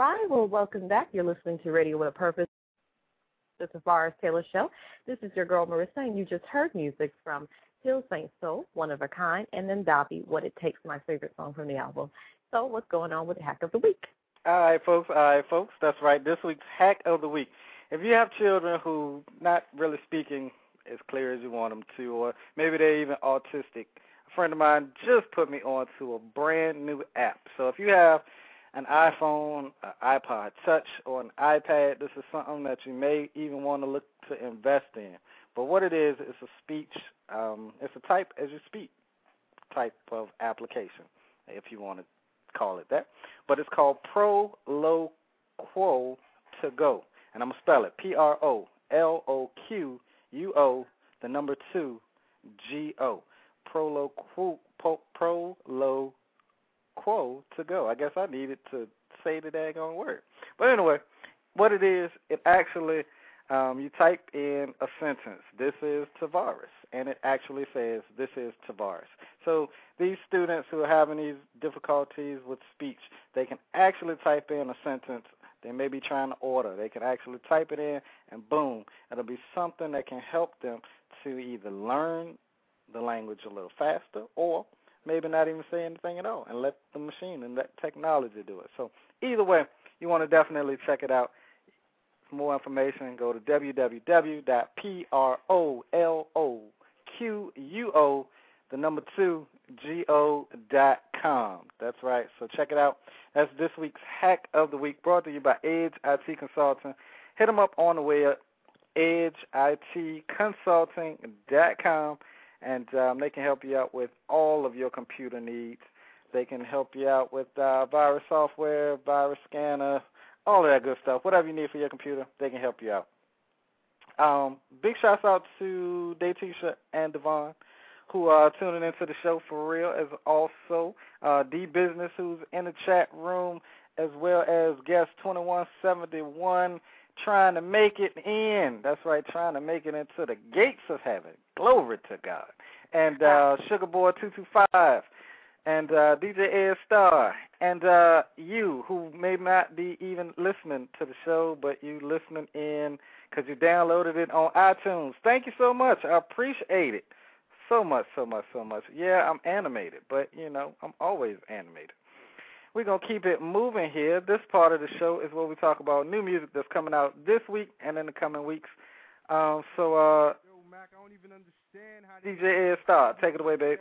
C: right, well, welcome back. You're listening to Radio with a Purpose, the Tavares Taylor Show. This is your girl, Marissa, and you just heard music from Hill Saint Soul, One of a Kind, and then Dobby, What It Takes, my favorite song from the album. So what's going on with the Hack of the Week?
B: All right, folks. All right, folks. That's right. This week's Hack of the Week. If you have children who not really speaking as clear as you want them to, or maybe they're even autistic, a friend of mine just put me on to a brand new app. So if you have an iPhone, an iPod Touch, or an iPad, this is something that you may even want to look to invest in. But what it is, it's a speech, um, it's a type as you speak type of application, if you want to call it that. But it's called Proloquo to Go. And I'm going to spell it, P R O L O Q U O, the number two, G O. Proloquo, Proloquo to Go. I guess I needed to say the daggone word. But anyway, what it is, it actually, um, you type in a sentence, this is Tavares, and it actually says, this is Tavares. So these students who are having these difficulties with speech, they can actually type in a sentence. They may be trying to order. They can actually type it in, and boom, it'll be something that can help them to either learn the language a little faster or maybe not even say anything at all and let the machine and let technology do it. So either way, you want to definitely check it out. For more information, go to w w w dot proloquo, the number two, G O dot com. That's right. So check it out. That's this week's Hack of the Week, brought to you by Edge I T Consulting. Hit them up on the web, edge I T consulting dot com, and um, they can help you out with all of your computer needs. They can help you out with uh, virus software, virus scanner, all of that good stuff. Whatever you need for your computer, they can help you out. Um, big shouts out to Daytisha and Devon, who are tuning into the show for real, as also uh, D-Business, who's in the chat room, as well as guest twenty-one seventy-one, trying to make it in. That's right, trying to make it into the gates of heaven. Glory to God. And uh, Sugar Boy two two five, and uh, D J Ed Star, and uh, you, who may not be even listening to the show, but you listening in because you downloaded it on iTunes. Thank you so much. I appreciate it. So much, so much, so much. Yeah, I'm animated, but, you know, I'm always animated. We're going to keep it moving here. This part of the show is where we talk about new music that's coming out this week and in the coming weeks. Um, so, uh,
E: Yo, Mac, I don't even understand how
B: D J Ed Star, take it away, babe.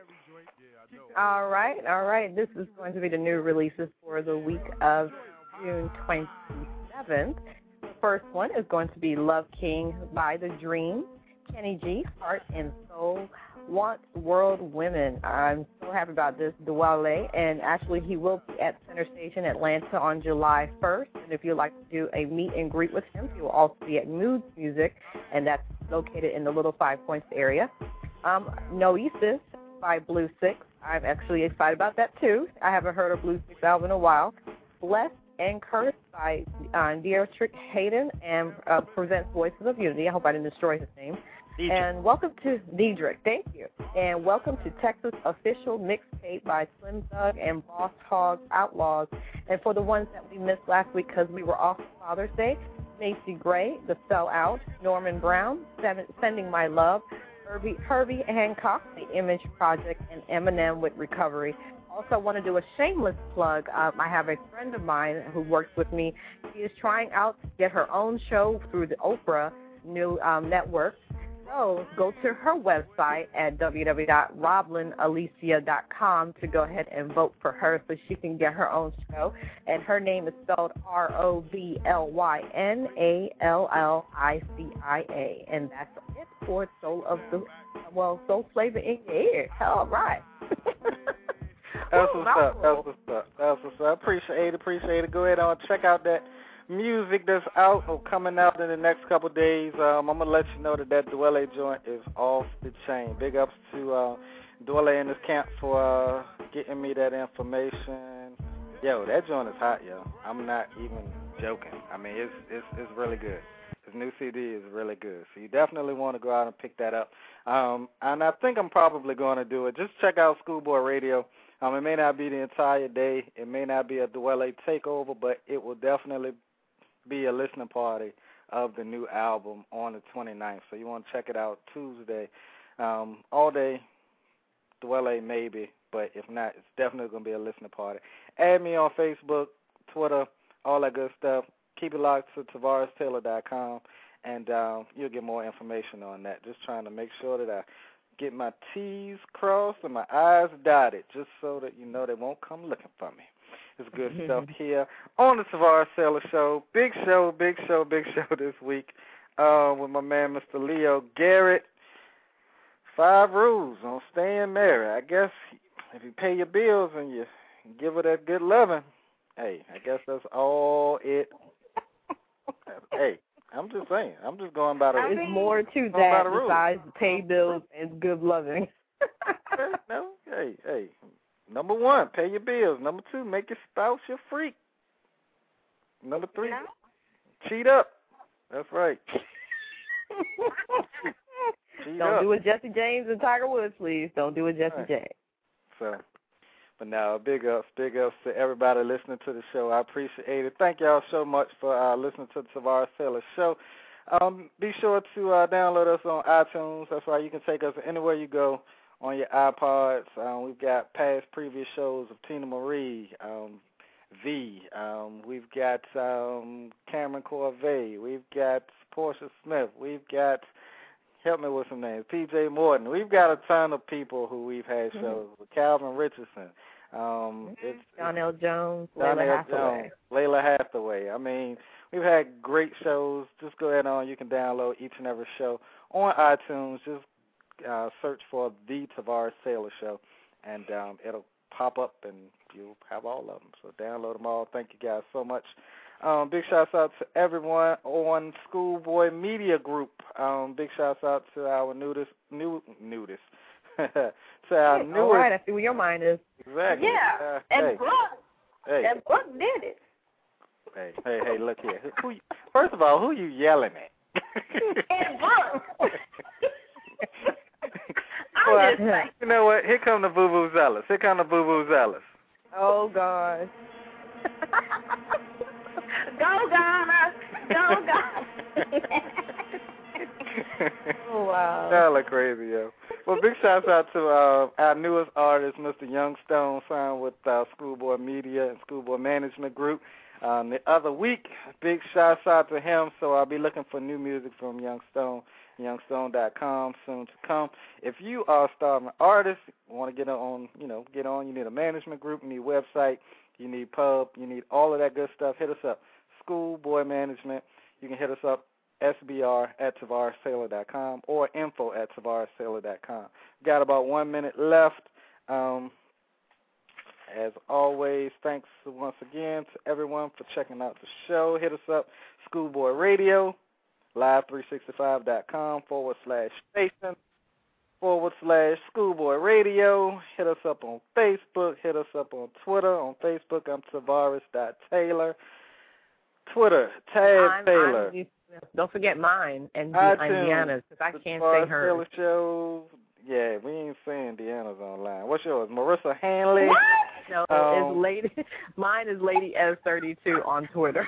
C: All right, all right. This is going to be the new releases for the week of June twenty-seventh. The first one is going to be Love King by The Dream, Kenny G, Heart and Soul, Want World Women. I'm so happy about this, Dwale, and actually he will be at Center Station Atlanta on July first, and if you'd like to do a meet and greet with him, he will also be at Moods Music, and that's located in the Little Five Points area. Um, Noesis by Blue Six. I'm actually excited about that, too. I haven't heard a Blue Six album in a while. Blessed and Cursed by uh, Dietrich Hayden, and uh, presents Voices of Unity. I hope I didn't destroy his name. Diedrich. And welcome to Diedrich, thank you. And welcome to Texas Official Mixtape by Slim Thug and Boss Hogg Outlaws. And for the ones that we missed last week because we were off Father's Day, Macy Gray, The Sellout, Norman Brown, Seven, Sending My Love, Herbie, Herbie Hancock, The Image Project, and Eminem with Recovery. Also want to do a shameless plug. Um, I have a friend of mine who works with me. She is trying out to get her own show through the Oprah new um, network. So go to her website at w w w dot roblyn alicia dot com to go ahead and vote for her so she can get her own show. And her name is spelled R O B L Y N A L L I C I A. And that's it for Soul of the, well, Soul Flavor in your ear. All right.
B: That's what's up. That's what's up. That's what's up. Appreciate it. Appreciate it. Go ahead and check out that music that's out or coming out in the next couple of days. Um, I'm going to let you know that that Dwele joint is off the chain. Big ups to uh, Dwele and his camp for uh, getting me that information. Yo, that joint is hot, yo. I'm not even joking. I mean, it's it's it's really good. His new C D is really good. So you definitely want to go out and pick that up. Um, and I think I'm probably going to do it. Just check out Schoolboy Radio. Um, it may not be the entire day. It may not be a Dwelle takeover, but it will definitely be a listening party of the new album on the twenty-ninth. So you want to check it out Tuesday. Um, all day, Dwelle maybe, but if not, it's definitely going to be a listening party. Add me on Facebook, Twitter, all that good stuff. Keep it locked to Tavares Taylor dot com, and um, you'll get more information on that. Just trying to make sure that I get my T's crossed and my I's dotted, just so that you know they won't come looking for me. It's good stuff here on the Tavares Taylor Show. Big show, big show, big show this week uh, with my man, Mister Leo Garrett. Five rules on staying married. I guess if you pay your bills and you give her that good loving, hey, I guess that's all it. Hey, I'm just saying. I'm just going by the rules.
C: There's more to that besides pay bills and good loving.
B: No, hey, hey. Number one, pay your bills. Number two, make your spouse your freak. Number three, no. cheat up. That's right. cheat
C: Don't
B: up.
C: do it Jesse James and Tiger Woods, please. Don't do it Jesse right. James.
B: So, but now, big ups, big ups to everybody listening to the show. I appreciate it. Thank y'all so much for uh, listening to the Tavares Taylor Show. Um, be sure to uh, download us on iTunes. That's right. You can take us anywhere you go on your iPods. Um, we've got past previous shows of Tina Marie, um, V. Um, we've got um, Cameron Corvée. We've got Portia Smith. We've got, help me with some names, P J Morton. We've got a ton of people who we've had shows mm-hmm. with. Calvin Richardson. Um, it's,
C: Donnell Jones,
B: Donnell
C: Layla Hathaway.
B: Jones, Layla Hathaway. I mean, we've had great shows. Just go ahead on. You can download each and every show on iTunes. Just Uh, search for the Tavares Taylor Show, and um, it'll pop up, and you'll have all of them. So download them all. Thank you guys so much. Um, big shouts out to everyone on Schoolboy Media Group. Um, big shouts out to our nudist, new nudist, to our
C: hey,
B: newest.
C: All right, I see where your mind is.
B: Exactly.
D: Yeah,
B: uh,
D: and
B: hey.
D: Brooke,
B: hey.
D: and Brooke did it.
B: Hey, hey, hey! Look here. Who, first of all, who you yelling at?
D: And Brooke.
B: Well, you know what? Here come the Boo Boo Zealous. Here come the Boo Boo Zealous.
C: Oh, God.
D: Go, Ghana. Go, Ghana.
C: Oh, wow.
B: Y'all are crazy, yo. Well, big shouts out to uh, our newest artist, Mister Youngstone, signed with uh, Schoolboy Media and Schoolboy Management Group. Um, the other week, big shouts out to him. So I'll be looking for new music from Youngstone. Youngstone dot com soon to come. If you are a starving artist, want to get on, you know, get on, you need a management group, you need a website, you need pub, you need all of that good stuff, hit us up. Schoolboy Management. You can hit us up, S B R at Tavares Taylor dot com or info at Tavares Taylor dot com. Got about one minute left. Um, as always, thanks once again to everyone for checking out the show. Hit us up, Schoolboy Radio. live three sixty-five dot com forward slash station forward slash Schoolboy Radio. Hit us up on Facebook. Hit us up on Twitter. On Facebook, I'm Tavares.Taylor. Twitter, Tab
C: I'm,
B: Taylor.
C: I'm, don't forget mine and
B: iTunes,
C: Deanna's, because I can't say her.
B: Taylor Show. Yeah, we ain't saying Deanna's online. What's yours? Marissa Hanley?
C: What? No,
B: um,
C: it's lady. Mine is Lady S thirty-two on Twitter.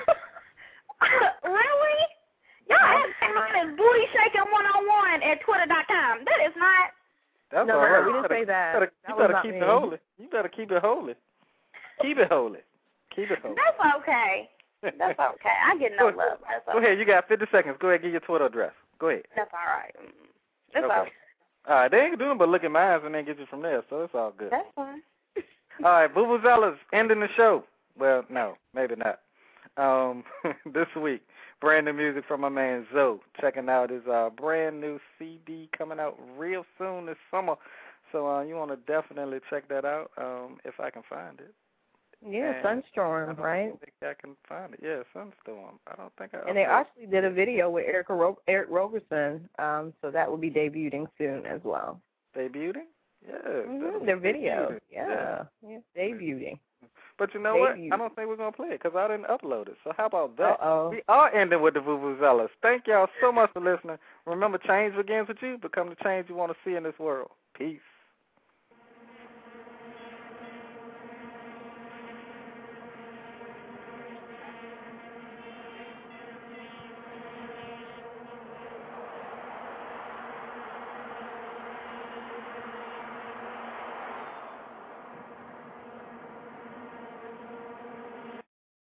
D: Really? Y'all have mine is Booty Shaking one oh one at twitter dot com. That is not.
B: That's
C: no,
B: all
C: no,
B: right.
C: we
B: You
C: didn't
B: better,
C: say that.
B: You better,
C: that
B: you better keep
C: me.
B: it holy. You better keep it holy. Keep it holy. Keep it holy.
D: That's okay. That's okay. I get no
B: go,
D: love. That's okay.
B: Go ahead. You got fifty seconds. Go ahead. Give your Twitter address. Go ahead.
D: That's all right. That's
B: okay.
D: all right.
B: All right. They ain't doing but look at mine and then get you from there, so it's all good.
D: That's fine.
B: All right. Boo Boo Zealous ending the show. Well, no, maybe not. Um, this week, brand new music from my man Zoe. Checking out his uh, brand new C D coming out real soon this summer. So uh, you want to definitely check that out um, if I can find it.
C: Yeah,
B: and
C: Sunstorm, right?
B: I think I can find it. Yeah, Sunstorm. I don't think I.
C: And they actually did a video with Erica Ro- Eric Roberson, um, so that will be debuting soon as well.
B: Debuting? Yeah.
C: Mm-hmm. Their video.
B: Debuting.
C: Yeah. yeah, debuting.
B: But you know
C: Debut.
B: what? I don't think we're going to play it because I didn't upload it. So how about that?
C: Uh-oh.
B: We are ending with the Boo Boo Zealous. Thank y'all so much for listening. Remember, change begins with you. Become the change you want to see in this world. Peace.